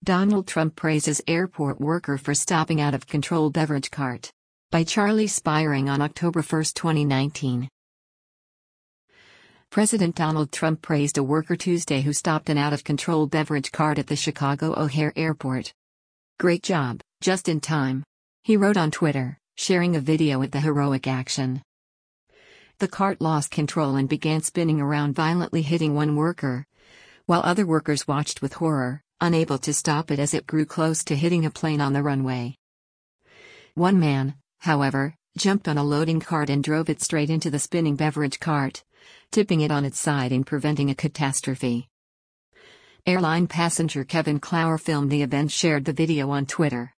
Donald Trump praises airport worker for stopping out-of-control beverage cart. By Charlie Spiering on October 1, 2019. President Donald Trump praised a worker Tuesday who stopped an out-of-control beverage cart at the Chicago O'Hare Airport. "Great job, just in time," he wrote on Twitter, sharing a video of the heroic action. The cart lost control and began spinning around, violently hitting one worker, while other workers watched with horror, unable to stop it as it grew close to hitting a plane on the runway. One man, however, jumped on a loading cart and drove it straight into the spinning beverage cart, tipping it on its side and preventing a catastrophe. Airline passenger Kevin Clower filmed the event, shared the video on Twitter.